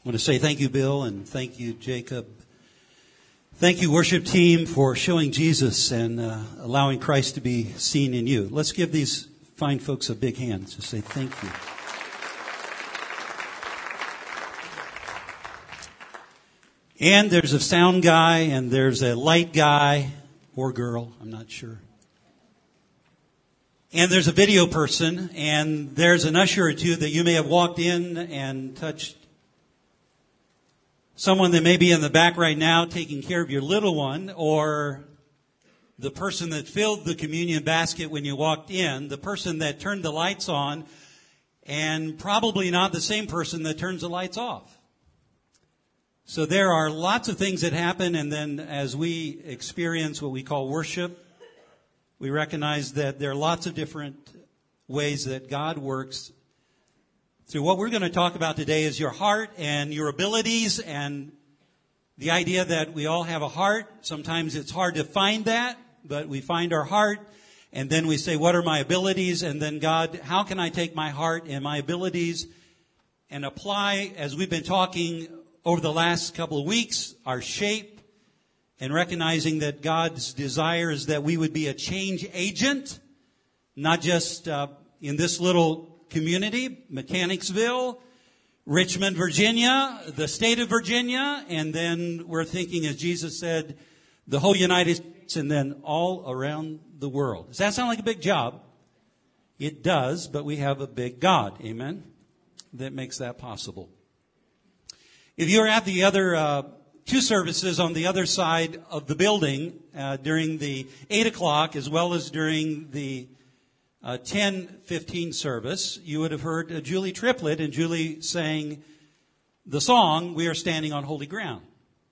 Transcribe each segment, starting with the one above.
I want to say thank you, Bill, and thank you, Jacob. Thank you, worship team, for showing Jesus and allowing Christ to be seen in you. Let's give these fine folks a big hand to say thank you. And there's a sound guy, and there's a light guy, or girl, I'm not sure. And there's a video person, and there's an usher or two that you may have walked in and touched someone that may be in the back right now taking care of your little one, or the person that filled the communion basket when you walked in, the person that turned the lights on, and probably not the same person that turns the lights off. So there are lots of things that happen, and then as we experience what we call worship, we recognize that there are lots of different ways that God works. So what we're going to talk about today is your heart and your abilities, and the idea that we all have a heart. Sometimes it's hard to find that, but we find our heart, and then we say, what are my abilities? And then God, how can I take my heart and my abilities and apply, as we've been talking over the last couple of weeks, our shape, and recognizing that God's desire is that we would be a change agent, not just in this little community, Mechanicsville, Richmond, Virginia, the state of Virginia, and then we're thinking, as Jesus said, the whole United States, and then all around the world. Does that sound like a big job? It does, but we have a big God, amen, that makes that possible. If you're at the other two services on the other side of the building during the 8 o'clock as well as during the 10:15 service, you would have heard Julie Triplett, and Julie sang the song, We Are Standing on Holy Ground.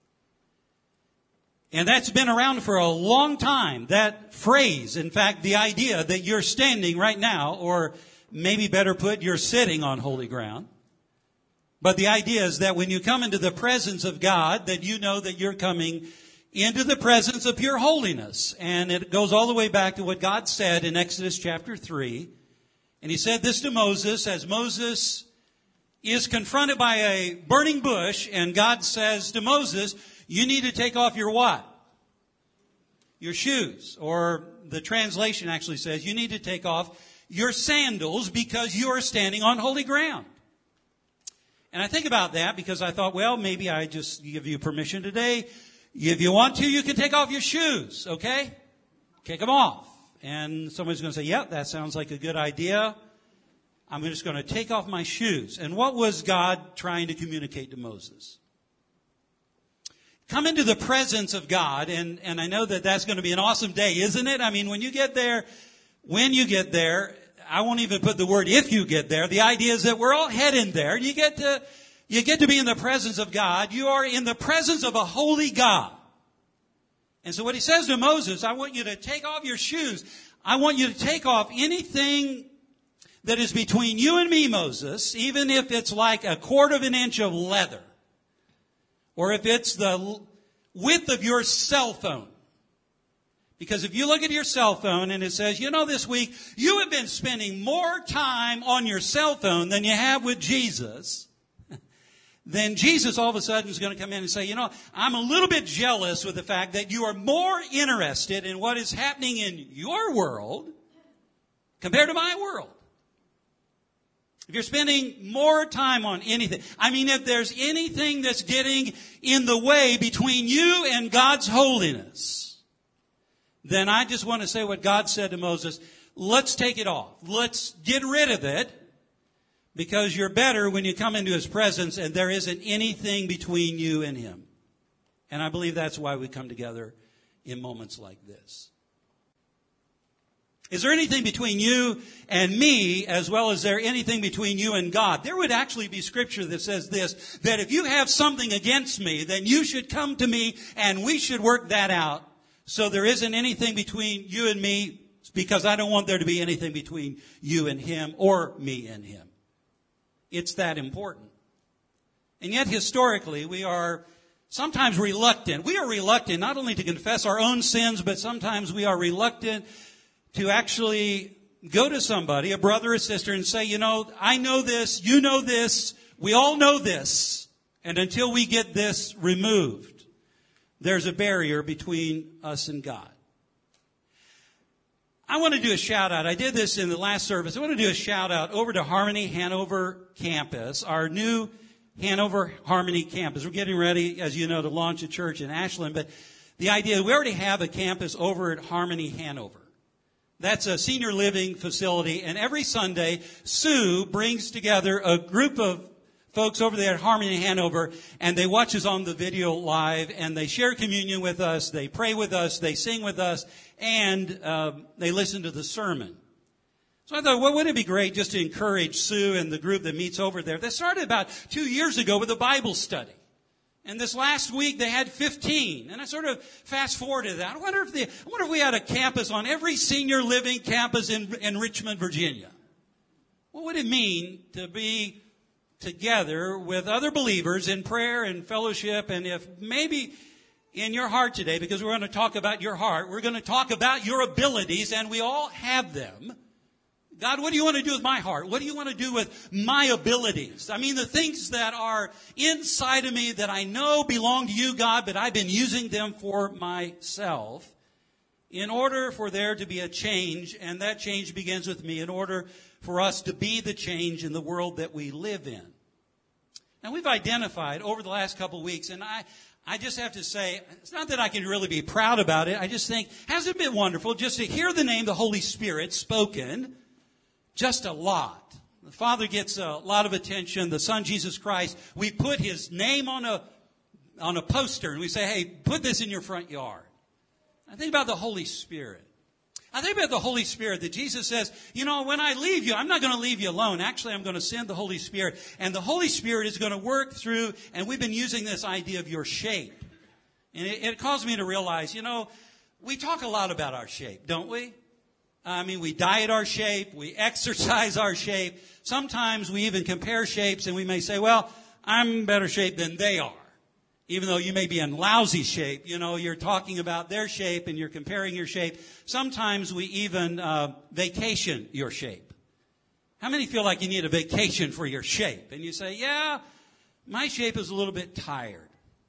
And that's been around for a long time, that phrase. In fact, the idea that you're standing right now, or maybe better put, you're sitting on holy ground. But the idea is that when you come into the presence of God, that you know that you're coming into the presence of pure holiness. And it goes all the way back to what God said in Exodus chapter 3. And he said this to Moses, as Moses is confronted by a burning bush, and God says to Moses, you need to take off your what? Your shoes. Or the translation actually says, you need to take off your sandals because you are standing on holy ground. And I think about that because I thought, well, maybe I just give you permission today. If you want to, you can take off your shoes, okay? Take them off. And somebody's going to say, yep, that sounds like a good idea. I'm just going to take off my shoes. And what was God trying to communicate to Moses? Come into the presence of God, and I know that that's going to be an awesome day, isn't it? I mean, when you get there, I won't even put the word if you get there. The idea is that we're all heading there. You get to be in the presence of God. You are in the presence of a holy God. And so what he says to Moses, I want you to take off your shoes. I want you to take off anything that is between you and me, Moses, even if it's like a quarter of an inch of leather. Or if it's the width of your cell phone. Because if you look at your cell phone and it says, this week you have been spending more time on your cell phone than you have with Jesus, then Jesus all of a sudden is going to come in and say, I'm a little bit jealous with the fact that you are more interested in what is happening in your world compared to my world. If you're spending more time on anything, if there's anything that's getting in the way between you and God's holiness, then I just want to say what God said to Moses, let's take it off. Let's get rid of it, because you're better when you come into his presence and there isn't anything between you and him. And I believe that's why we come together in moments like this. Is there anything between you and me, as well as there anything between you and God? There would actually be scripture that says this, that if you have something against me, then you should come to me and we should work that out. So there isn't anything between you and me, because I don't want there to be anything between you and him or me and him. It's that important. And yet historically we are sometimes reluctant. We are reluctant not only to confess our own sins, but sometimes we are reluctant to actually go to somebody, a brother or sister, and say, I know this, you know this, we all know this. And until we get this removed, there's a barrier between us and God. I want to do a shout out. I did this in the last service. I want to do a shout out over to Harmony Hanover campus, our new Hanover Harmony campus. We're getting ready, as you know, to launch a church in Ashland. But the idea, we already have a campus over at Harmony Hanover. That's a senior living facility. And every Sunday, Sue brings together a group of folks over there at Harmony Hanover, and they watch us on the video live, and they share communion with us, they pray with us, they sing with us, and they listen to the sermon. So I thought, well, wouldn't it be great just to encourage Sue and the group that meets over there? That started about 2 years ago with a Bible study. And this last week they had 15. And I sort of fast forwarded that. I wonder if we had a campus on every senior living campus in Richmond, Virginia. What would it mean to be together with other believers in prayer and fellowship? And if maybe in your heart today, because we're going to talk about your heart, we're going to talk about your abilities, and we all have them. God, what do you want to do with my heart? What do you want to do with my abilities? I mean, the things that are inside of me that I know belong to you, God, but I've been using them for myself. In order for there to be a change, and that change begins with me, in order for us to be the change in the world that we live in. Now, we've identified over the last couple of weeks, and I just have to say, it's not that I can really be proud about it. I just think, hasn't it been wonderful just to hear the name, the Holy Spirit, spoken just a lot? The Father gets a lot of attention. The Son, Jesus Christ, we put His name on a poster, and we say, hey, put this in your front yard. I think about the Holy Spirit. I think about the Holy Spirit that Jesus says, you know, when I leave you, I'm not going to leave you alone. Actually, I'm going to send the Holy Spirit. And the Holy Spirit is going to work through, and we've been using this idea of your shape. And it caused me to realize, you know, we talk a lot about our shape, don't we? I mean, we diet our shape, we exercise our shape. Sometimes we even compare shapes, and we may say, well, I'm in better shape than they are. Even though you may be in lousy shape, you know, you're talking about their shape and you're comparing your shape. Sometimes we even vacation your shape. How many feel like you need a vacation for your shape? And you say, yeah, my shape is a little bit tired.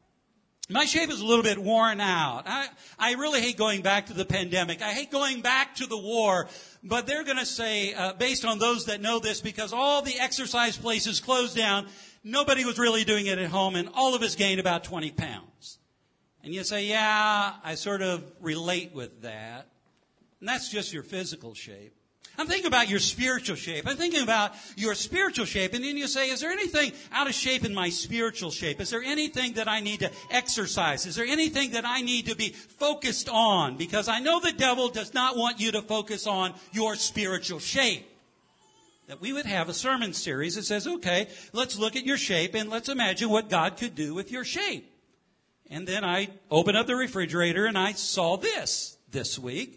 My shape is a little bit worn out. I really hate going back to the pandemic. I hate going back to the war. But they're going to say, based on those that know this, because all the exercise places closed down, nobody was really doing it at home, and all of us gained about 20 pounds. And you say, yeah, I sort of relate with that. And that's just your physical shape. I'm thinking about your spiritual shape. I'm thinking about your spiritual shape. And then you say, is there anything out of shape in my spiritual shape? Is there anything that I need to exercise? Is there anything that I need to be focused on? Because I know the devil does not want you to focus on your spiritual shape. That we would have a sermon series that says, okay, let's look at your shape and let's imagine what God could do with your shape. And then I opened up the refrigerator and I saw this week.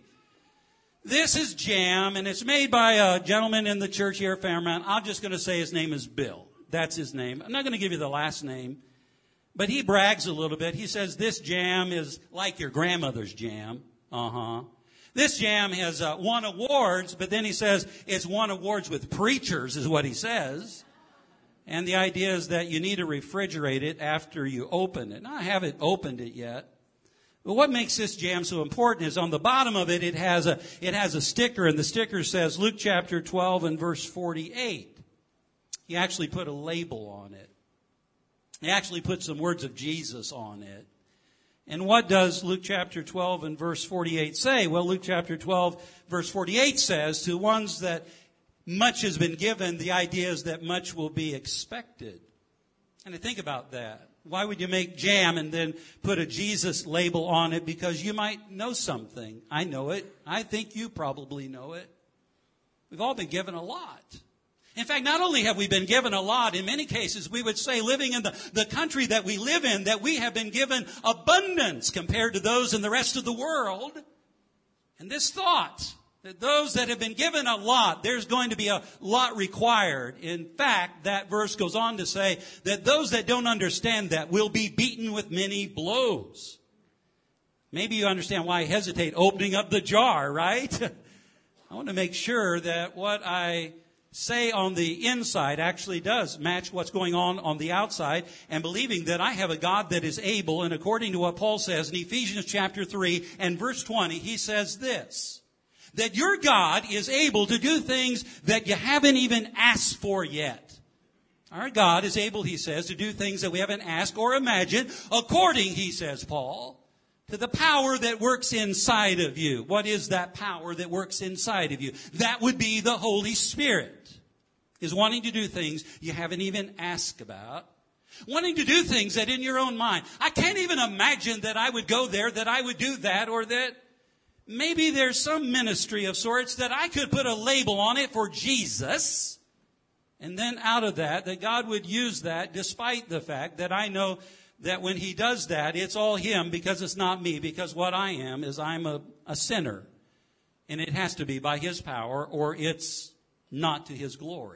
This is jam, and it's made by a gentleman in the church here at Fairmount. I'm just going to say his name is Bill. That's his name. I'm not going to give you the last name. But he brags a little bit. He says this jam is like your grandmother's jam. This jam has won awards, but then he says it's won awards with preachers, is what he says. And the idea is that you need to refrigerate it after you open it. Now, I haven't opened it yet. But what makes this jam so important is on the bottom of it, it has a sticker, and the sticker says Luke chapter 12 and verse 48. He actually put a label on it. He actually put some words of Jesus on it. And what does Luke chapter 12 and verse 48 say? Well, Luke chapter 12 verse 48 says, to ones that much has been given, the idea is that much will be expected. And I think about that. Why would you make jam and then put a Jesus label on it? Because you might know something. I know it. I think you probably know it. We've all been given a lot. In fact, not only have we been given a lot, in many cases we would say living in the country that we live in, that we have been given abundance compared to those in the rest of the world. And this thought that those that have been given a lot, there's going to be a lot required. In fact, that verse goes on to say that those that don't understand that will be beaten with many blows. Maybe you understand why I hesitate opening up the jar, right? I want to make sure that what I say on the inside actually does match what's going on the outside, and believing that I have a God that is able. And according to what Paul says in Ephesians chapter 3 and verse 20, he says this, that your God is able to do things that you haven't even asked for yet. Our God is able, he says, to do things that we haven't asked or imagined, according, he says, Paul, to the power that works inside of you. What is that power that works inside of you? That would be the Holy Spirit. Is wanting to do things you haven't even asked about. Wanting to do things that in your own mind, I can't even imagine that I would go there, that I would do that, or that maybe there's some ministry of sorts that I could put a label on it for Jesus. And then out of that God would use that despite the fact that I know that when he does that, it's all him because it's not me. Because what I am is I'm a sinner. And it has to be by his power or it's not to his glory.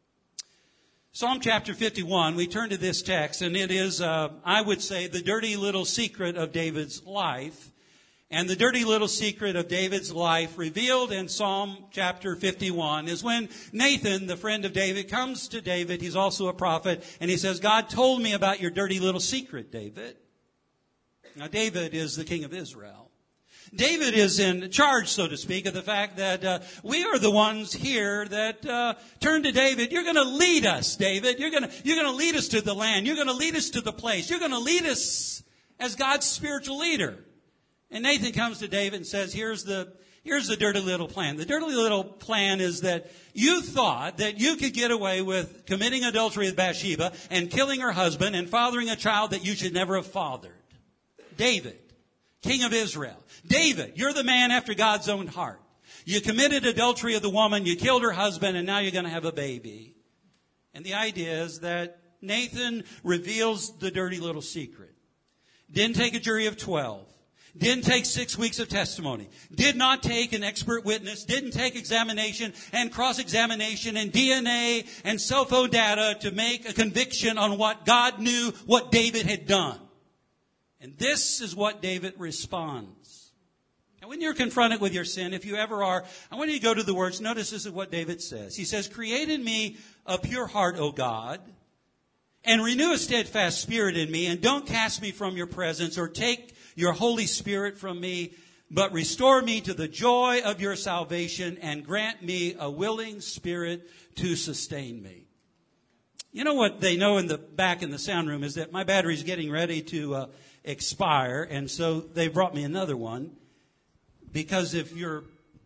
Psalm chapter 51, we turn to this text, and it is, I would say, the dirty little secret of David's life. And the dirty little secret of David's life revealed in Psalm chapter 51 is when Nathan, the friend of David, comes to David. He's also a prophet, and he says, God told me about your dirty little secret, David. Now, David is the king of Israel. David is in charge, so to speak, of the fact that we are the ones here that turn to David. You're going to lead us, David. You're going to lead us to the land. You're going to lead us to the place. You're going to lead us as God's spiritual leader. And Nathan comes to David and says, here's the dirty little plan. The dirty little plan is that you thought that you could get away with committing adultery with Bathsheba and killing her husband and fathering a child that you should never have fathered. David, king of Israel. David, you're the man after God's own heart. You committed adultery of the woman, you killed her husband, and now you're going to have a baby. And the idea is that Nathan reveals the dirty little secret. Didn't take a jury of 12. Didn't take 6 weeks of testimony. Did not take an expert witness. Didn't take examination and cross-examination and DNA and cell phone data to make a conviction on what God knew what David had done. And this is what David responds. And when you're confronted with your sin, if you ever are, I want you to go to the words. Notice this is what David says. He says, create in me a pure heart, O God, and renew a steadfast spirit in me, and don't cast me from your presence or take your Holy Spirit from me, but restore me to the joy of your salvation and grant me a willing spirit to sustain me. You know what they know in the back in the sound room is that my battery's getting ready to expire, and so they brought me another one, because if your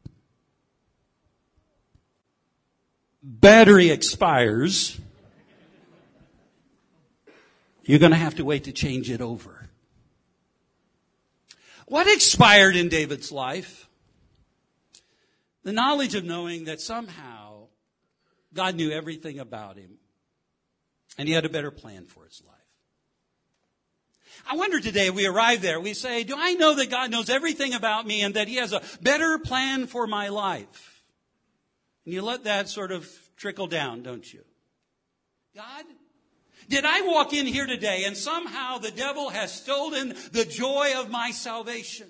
battery expires, you're going to have to wait to change it over. What expired in David's life? The knowledge of knowing that somehow God knew everything about him, and he had a better plan for his life. I wonder today, if we arrive there, we say, do I know that God knows everything about me and that he has a better plan for my life? And you let that sort of trickle down, don't you? God, did I walk in here today and somehow the devil has stolen the joy of my salvation?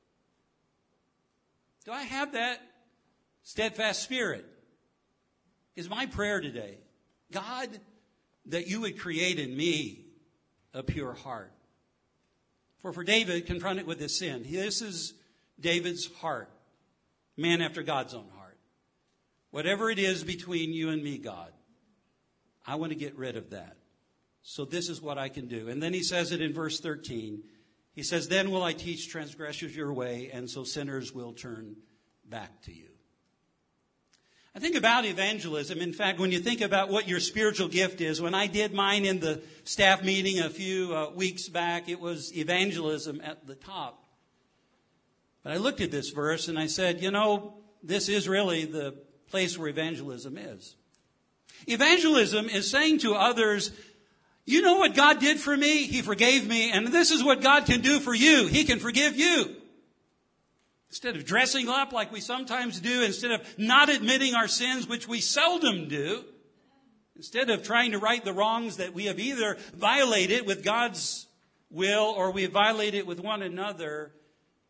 Do I have that steadfast spirit? Is my prayer today, God, that you would create in me a pure heart. For David, confronted with his sin, this is David's heart, man after God's own heart. Whatever it is between you and me, God, I want to get rid of that. So this is what I can do. And then he says it in verse 13. He says, then will I teach transgressors your way, and so sinners will turn back to you. I think about evangelism. In fact, when you think about what your spiritual gift is, when I did mine in the staff meeting a few weeks back, it was evangelism at the top. But I looked at this verse and I said, this is really the place where evangelism is. Evangelism is saying to others, you know what God did for me? He forgave me, and this is what God can do for you. He can forgive you. Instead of dressing up like we sometimes do, instead of not admitting our sins, which we seldom do, instead of trying to right the wrongs that we have either violated with God's will or we have violated with one another,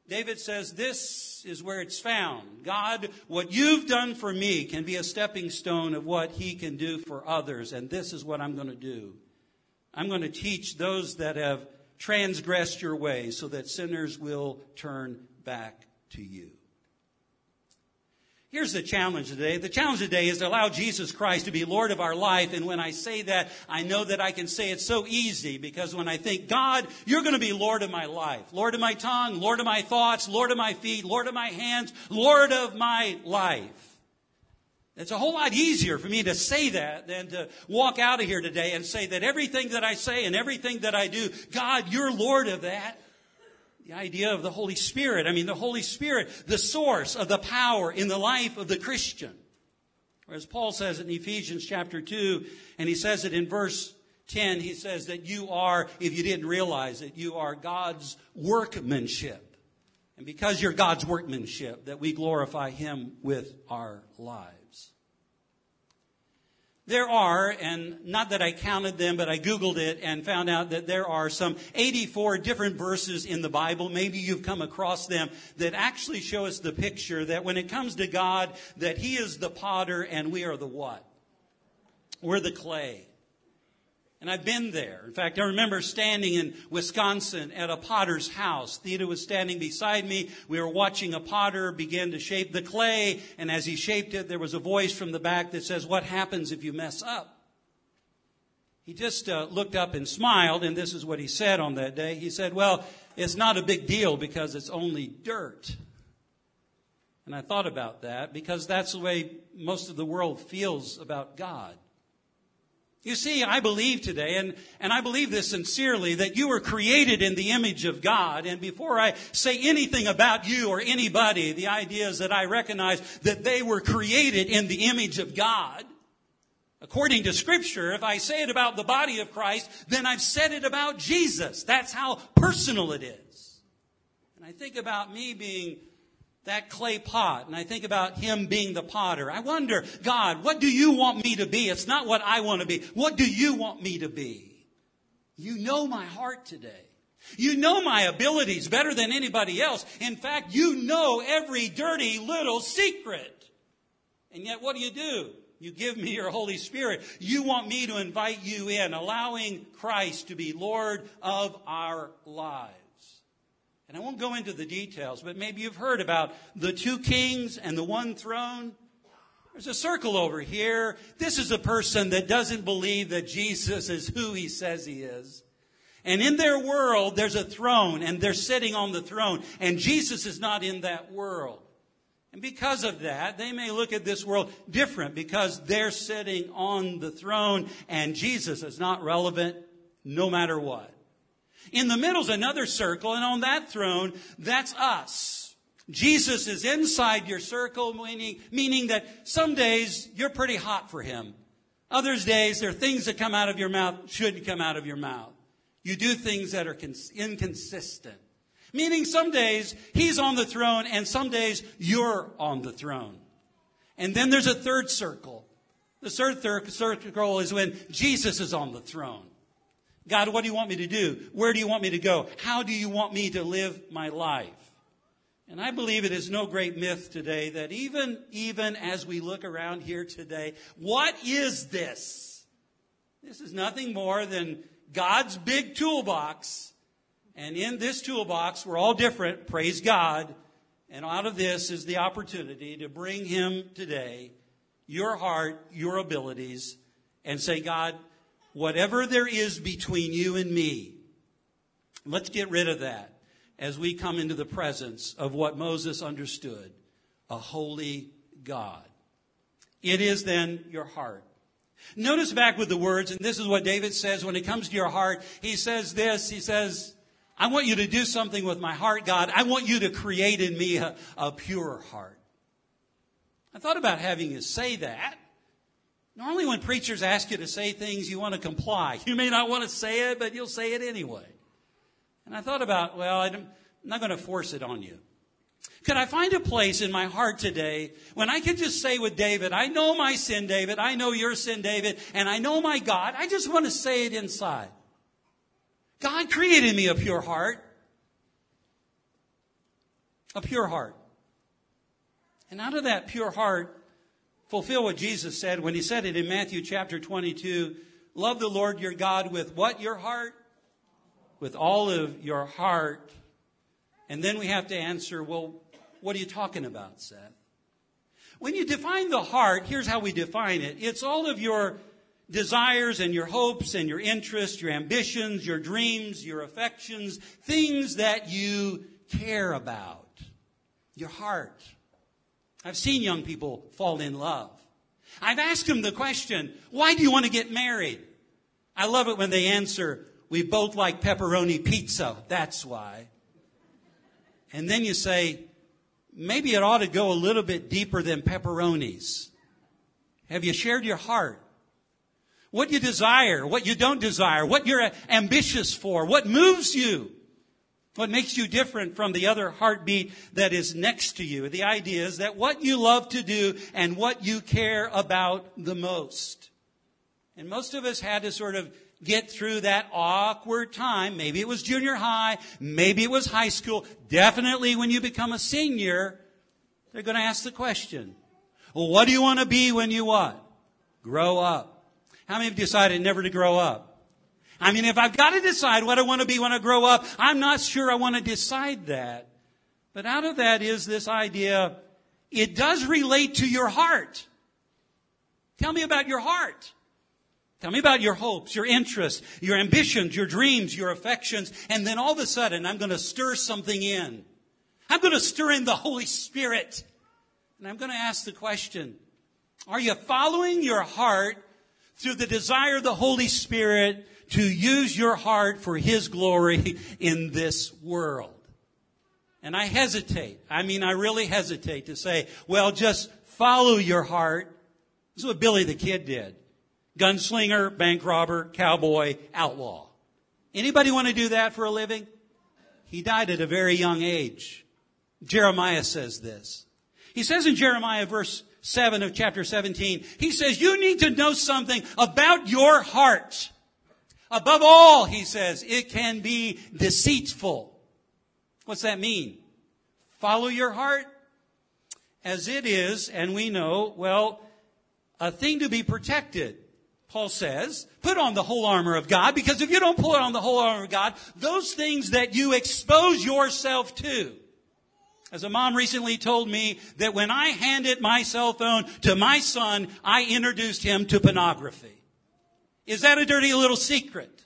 David says, this is where it's found. God, what you've done for me can be a stepping stone of what he can do for others. And this is what I'm going to do. I'm going to teach those that have transgressed your ways so that sinners will turn back to you. Here's the challenge today. The challenge today is to allow Jesus Christ to be Lord of our life. And when I say that, I know that I can say it so easy, because when I think, God, you're going to be Lord of my life, Lord of my tongue, Lord of my thoughts, Lord of my feet, Lord of my hands, Lord of my life. It's a whole lot easier for me to say that than to walk out of here today and say that everything that I say and everything that I do, God, you're Lord of that. The idea of the Holy Spirit. The Holy Spirit, the source of the power in the life of the Christian. Or as Paul says in Ephesians chapter 2, and he says it in verse 10, he says that you are, if you didn't realize it, you are God's workmanship. And because you're God's workmanship, that we glorify him with our lives. There are, and not that I counted them, but I Googled it and found out that there are some 84 different verses in the Bible. Maybe you've come across them that actually show us the picture that when it comes to God, that he is the potter and we are the what? We're the clay. And I've been there. In fact, I remember standing in Wisconsin at a potter's house. Theda was standing beside me. We were watching a potter begin to shape the clay. And as he shaped it, there was a voice from the back that says, what happens if you mess up? He just looked up and smiled. And this is what he said on that day. He said, well, it's not a big deal because it's only dirt. And I thought about that because that's the way most of the world feels about God. You see, I believe today, and I believe this sincerely, that you were created in the image of God. And before I say anything about you or anybody, the idea is that I recognize that they were created in the image of God. According to Scripture, if I say it about the body of Christ, then I've said it about Jesus. That's how personal it is. And I think about me being that clay pot, and I think about him being the potter. I wonder, God, what do you want me to be? It's not what I want to be. What do you want me to be? You know my heart today. You know my abilities better than anybody else. In fact, you know every dirty little secret. And yet what do? You give me your Holy Spirit. You want me to invite you in, allowing Christ to be Lord of our lives. And I won't go into the details, but maybe you've heard about the two kings and the one throne. There's a circle over here. This is a person that doesn't believe that Jesus is who he says he is. And in their world, there's a throne, and they're sitting on the throne. And Jesus is not in that world. And because of that, they may look at this world different because they're sitting on the throne, and Jesus is not relevant no matter what. In the middle is another circle, and on that throne, that's us. Jesus is inside your circle, meaning that some days you're pretty hot for him. Other days there are things that come out of your mouth shouldn't come out of your mouth. You do things that are inconsistent. Meaning some days he's on the throne and some days you're on the throne. And then there's a third circle. The third circle is when Jesus is on the throne. God, what do you want me to do? Where do you want me to go? How do you want me to live my life? And I believe it is no great myth today that even as we look around here today, what is this? This is nothing more than God's big toolbox. And in this toolbox, we're all different, praise God. And out of this is the opportunity to bring him today, your heart, your abilities, and say, God, whatever there is between you and me, let's get rid of that as we come into the presence of what Moses understood, a holy God. It is then your heart. Notice back with the words, and this is what David says when it comes to your heart. He says this, he says, I want you to do something with my heart, God. I want you to create in me a pure heart. I thought about having you say that. Normally when preachers ask you to say things, you want to comply. You may not want to say it, but you'll say it anyway. And I thought about, well, I'm not going to force it on you. Could I find a place in my heart today when I can just say with David, I know my sin, David. I know your sin, David. And I know my God. I just want to say it inside. God created me a pure heart. A pure heart. And out of that pure heart, fulfill what Jesus said when he said it in Matthew chapter 22. Love the Lord your God with what? Your heart? With all of your heart. And then we have to answer, well, what are you talking about, Seth? When you define the heart, here's how we define it. It's all of your desires and your hopes and your interests, your ambitions, your dreams, your affections, things that you care about. Your heart. I've seen young people fall in love. I've asked them the question, why do you want to get married? I love it when they answer, we both like pepperoni pizza. That's why. And then you say, maybe it ought to go a little bit deeper than pepperonis. Have you shared your heart? What you desire, what you don't desire, what you're ambitious for, what moves you, what makes you different from the other heartbeat that is next to you. The idea is that what you love to do and what you care about the most. And most of us had to sort of get through that awkward time. Maybe it was junior high. Maybe it was high school. Definitely when you become a senior, they're going to ask the question, well, what do you want to be when you what? Grow up. How many have decided never to grow up? I mean, if I've got to decide what I want to be when I grow up, I'm not sure I want to decide that. But out of that is this idea, it does relate to your heart. Tell me about your heart. Tell me about your hopes, your interests, your ambitions, your dreams, your affections. And then all of a sudden, I'm going to stir something in. I'm going to stir in the Holy Spirit. And I'm going to ask the question, are you following your heart through the desire of the Holy Spirit to use your heart for His glory in this world? And I hesitate. I really hesitate to say, well, just follow your heart. This is what Billy the Kid did. Gunslinger, bank robber, cowboy, outlaw. Anybody want to do that for a living? He died at a very young age. Jeremiah says this. He says in Jeremiah verse 7 of chapter 17, he says, you need to know something about your heart. Above all, he says, it can be deceitful. What's that mean? Follow your heart as it is, and we know, well, a thing to be protected. Paul says, put on the whole armor of God, because if you don't put on the whole armor of God, those things that you expose yourself to. As a mom recently told me that when I handed my cell phone to my son, I introduced him to pornography. Is that a dirty little secret?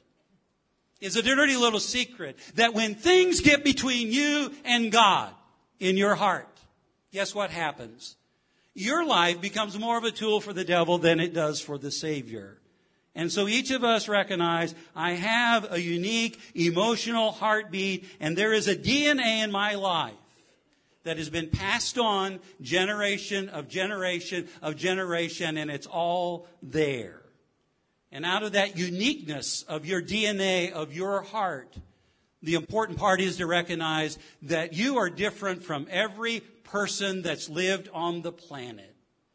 Is it a dirty little secret that when things get between you and God in your heart, guess what happens? Your life becomes more of a tool for the devil than it does for the Savior. And so each of us recognize, I have a unique emotional heartbeat, and there is a DNA in my life that has been passed on generation of generation of generation, and it's all there. And out of that uniqueness of your DNA, of your heart, the important part is to recognize that you are different from every person that's lived on the planet.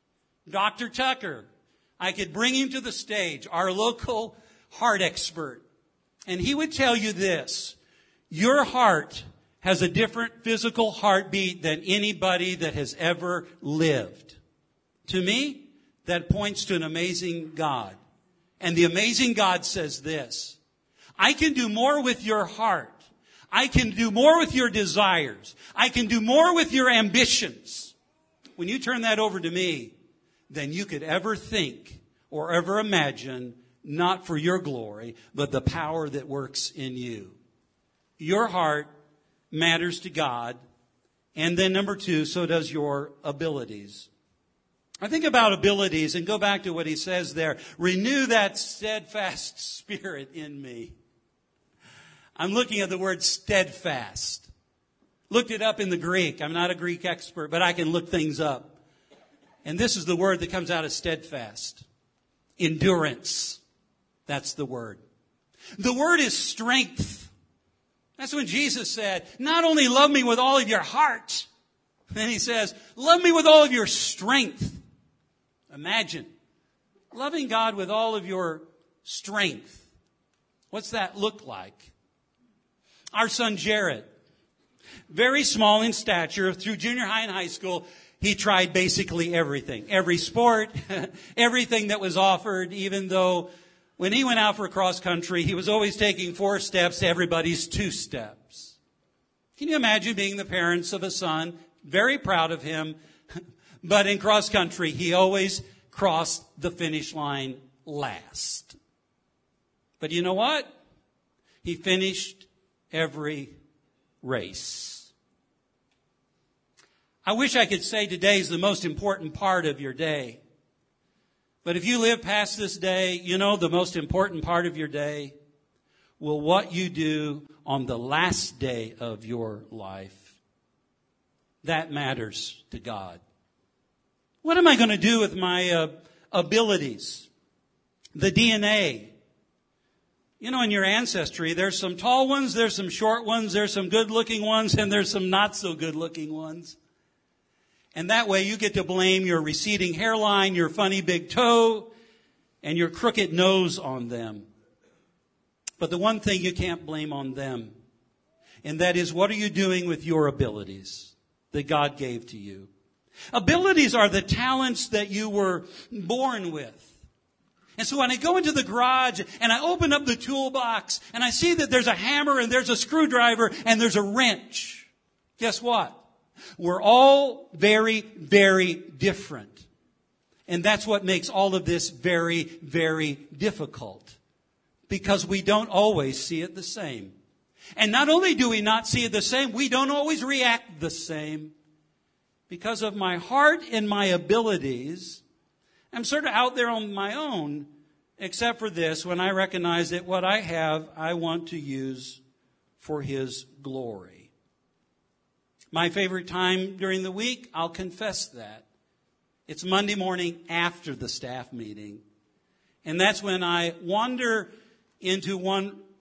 Dr. Tucker, I could bring him to the stage, our local heart expert, and he would tell you this: your heart has a different physical heartbeat than anybody that has ever lived. To me, that points to an amazing God. And the amazing God says this: I can do more with your heart. I can do more with your desires. I can do more with your ambitions. When you turn that over to me, than you could ever think or ever imagine, not for your glory, but the power that works in you. Your heart matters to God. And then number 2, so does your abilities. I think about abilities and go back to what he says there. Renew that steadfast spirit in me. I'm looking at the word steadfast. Looked it up in the Greek. I'm not a Greek expert, but I can look things up. And this is the word that comes out of steadfast. Endurance. That's the word. The word is strength. That's when Jesus said, not only love me with all of your heart, then he says, love me with all of your strength. Imagine loving God with all of your strength. What's that look like? Our son Jared Very small in stature. Through junior high and high school, he tried basically everything. Every sport, everything that was offered, even though when he went out for cross country, he was always taking 4 steps to everybody's 2 steps. Can you imagine being the parents of a son? Very proud of him. But in cross country, he always crossed the finish line last. But you know what? He finished every race. I wish I could say today is the most important part of your day. But if you live past this day, you know the most important part of your day will what you do on the last day of your life. That matters to God. What am I going to do with my abilities? The DNA. You know, in your ancestry, there's some tall ones, there's some short ones, there's some good-looking ones, and there's some not-so-good-looking ones. And that way you get to blame your receding hairline, your funny big toe, and your crooked nose on them. But the one thing you can't blame on them, and that is, what are you doing with your abilities that God gave to you? Abilities are the talents that you were born with. And so when I go into the garage and I open up the toolbox and I see that there's a hammer and there's a screwdriver and there's a wrench, guess what? We're all very, very different. And that's what makes all of this very, very difficult. Because we don't always see it the same. And not only do we not see it the same, we don't always react the same. Because of my heart and my abilities, I'm sort of out there on my own, except for this, when I recognize that what I have, I want to use for His glory. My favorite time during the week, I'll confess that. It's Monday morning after the staff meeting. And that's when I wander into room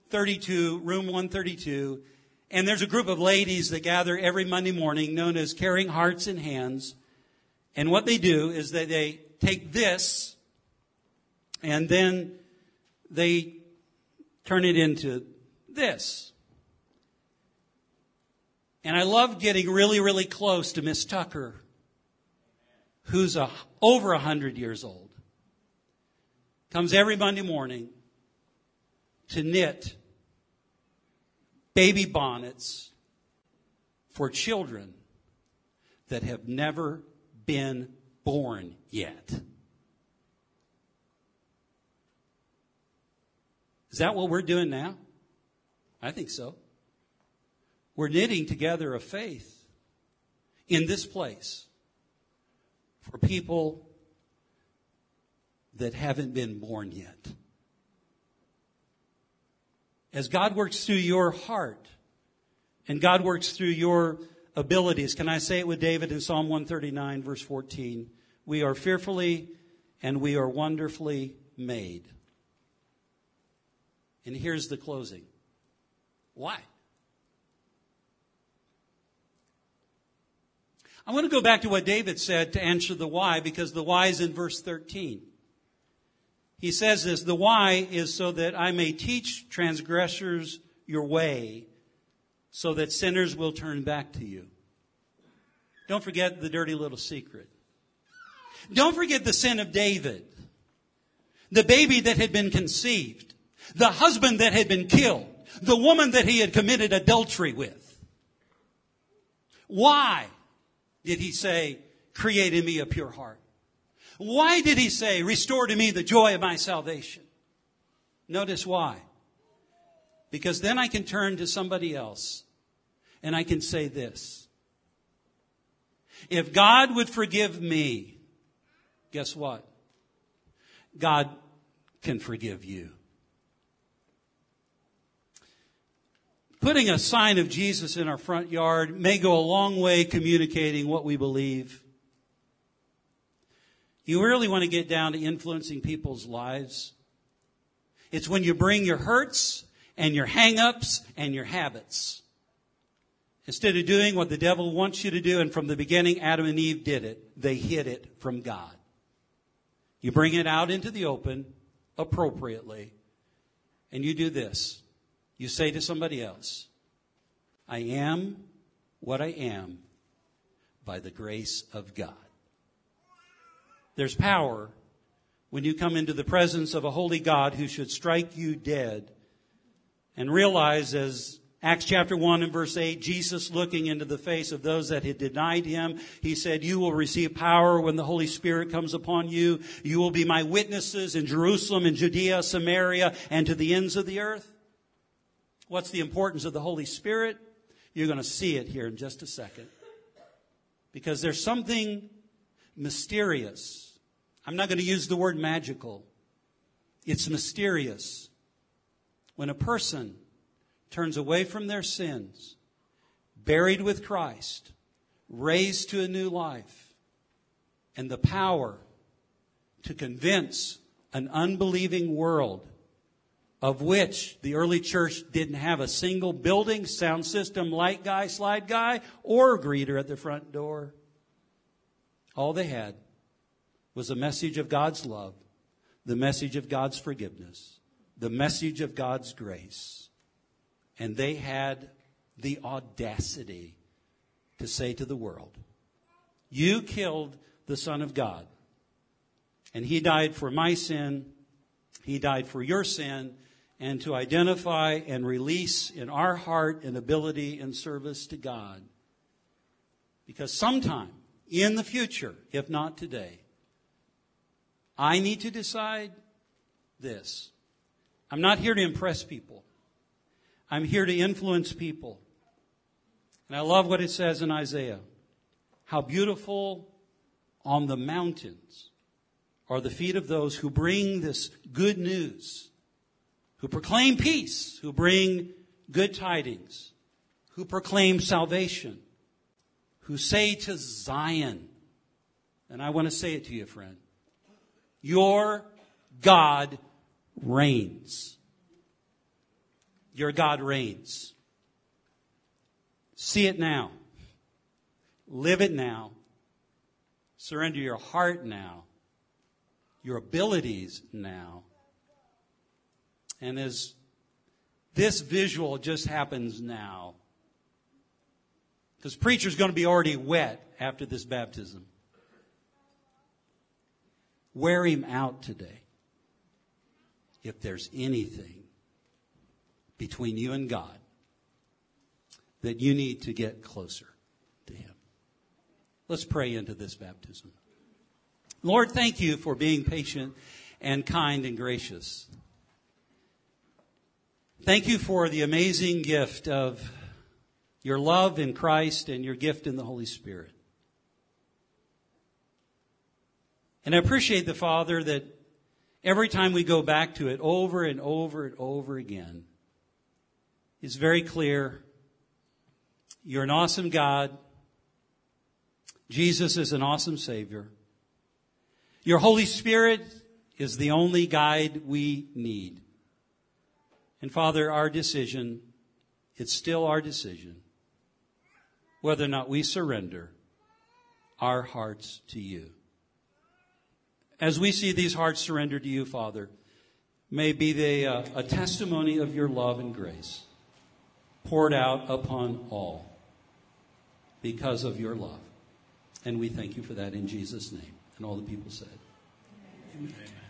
132, and there's a group of ladies that gather every Monday morning known as Caring Hearts and Hands. And what they do is that they take this and then they turn it into this. And I love getting really, really close to Miss Tucker, who's over 100 years old. Comes every Monday morning to knit baby bonnets for children that have never been born yet. Is that what we're doing now? I think so. We're knitting together a faith in this place for people that haven't been born yet. As God works through your heart and God works through your abilities, can I say it with David in Psalm 139, verse 14? We are fearfully and we are wonderfully made. And here's the closing. Why? I want to go back to what David said to answer the why, because the why is in verse 13. He says this, the why is so that I may teach transgressors your way, so that sinners will turn back to you. Don't forget the dirty little secret. Don't forget the sin of David, the baby that had been conceived, the husband that had been killed, the woman that he had committed adultery with. Why did he say, create in me a pure heart? Why did he say, restore to me the joy of my salvation? Notice why. Because then I can turn to somebody else and I can say this. If God would forgive me, guess what? God can forgive you. Putting a sign of Jesus in our front yard may go a long way communicating what we believe. You really want to get down to influencing people's lives. It's when you bring your hurts and your hang-ups and your habits. Instead of doing what the devil wants you to do, and from the beginning Adam and Eve did it, they hid it from God. You bring it out into the open appropriately, and you do this. You say to somebody else, I am what I am by the grace of God. There's power when you come into the presence of a holy God who should strike you dead and realize, as Acts chapter 1 and verse 8, Jesus looking into the face of those that had denied him, he said, you will receive power when the Holy Spirit comes upon you. You will be my witnesses in Jerusalem and Judea, Samaria, and to the ends of the earth. What's the importance of the Holy Spirit? You're going to see it here in just a second. Because there's something mysterious. I'm not going to use the word magical. It's mysterious. When a person turns away from their sins, buried with Christ, raised to a new life, and the power to convince an unbelieving world, of which the early church didn't have a single building, sound system, light guy, slide guy, or greeter at the front door. All they had was a message of God's love, the message of God's forgiveness, the message of God's grace. And they had the audacity to say to the world, you killed the Son of God. And he died for my sin. He died for your sin. And to identify and release in our heart an ability and service to God. Because sometime in the future, if not today, I need to decide this. I'm not here to impress people. I'm here to influence people. And I love what it says in Isaiah. How beautiful on the mountains are the feet of those who bring this good news, who proclaim peace, who bring good tidings, who proclaim salvation, who say to Zion, and I want to say it to you, friend, your God reigns. Your God reigns. See it now. Live it now. Surrender your heart now. Your abilities now. And as this visual just happens now, because preacher's going to be already wet after this baptism. Wear him out today. If there's anything between you and God that you need to get closer to him. Let's pray into this baptism. Lord, thank you for being patient and kind and gracious. Thank you for the amazing gift of your love in Christ and your gift in the Holy Spirit. And I appreciate the Father that every time we go back to it over and over and over again, it's very clear you're an awesome God. Jesus is an awesome Savior. Your Holy Spirit is the only guide we need. And Father, our decision, it's still our decision, whether or not we surrender our hearts to you. As we see these hearts surrendered to you, Father, may be they a testimony of your love and grace poured out upon all because of your love. And we thank you for that in Jesus' name. And all the people said, amen.